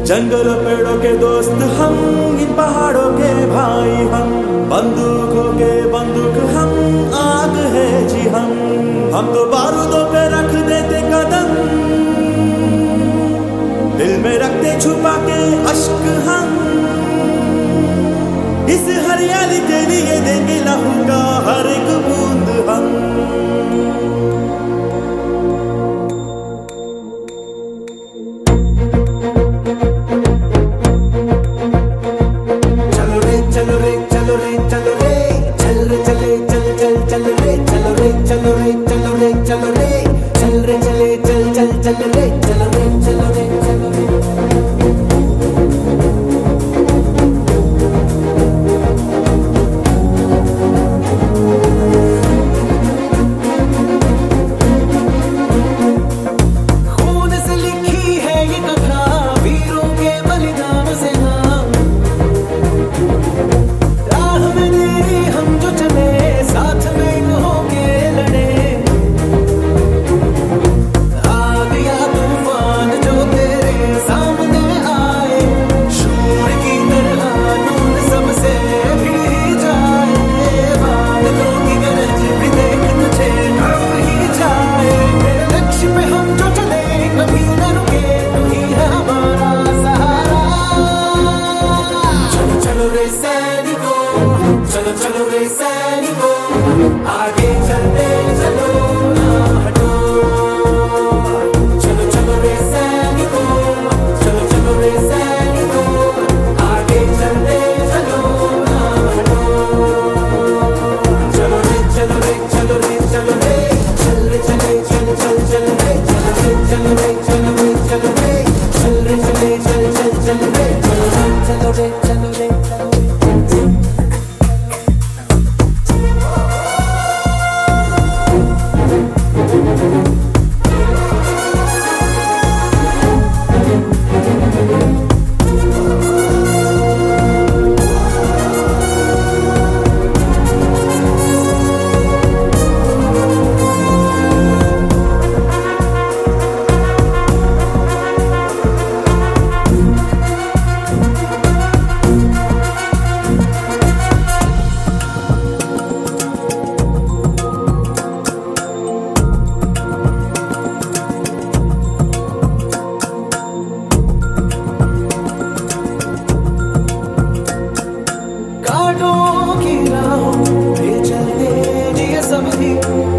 जंगलों पेड़ों के दोस्त हम, इन पहाड़ों के भाई हम, बंदूकों के बंदूक हम, आग है जी हम तो बारूदों पे रख देते कदम, दिल में रखते छुपा के अश्क हम, इस हरियाली के लिए देंगे लहू का हर एक बूंद हम। चलो रे चलो रे चलो रे चल रे चले चल चल चल रे चलो रे चलो रे चलो रे चलो रे चल रे चले चल चल चल रे चलो रे चलो रे चलो रे। खून से लिखी है ये कथा वीरों के बलिदान से चलो चलो रे सैनिको आगे चलते चलो ना हटो। चलो चलो रे सैनिको चलो चलो रे सैनिको आगे चलते चलो ना हटो। चलो रे चलो रे चलो रे चलो रे चल रे चले चल चल चल रे चलो रे चलो रे चलो रे चलो रे चल रे चले चल चल चल रे चलो रे चलो रे चलो रे। कांटों की राहों पे चलते जिए सब ही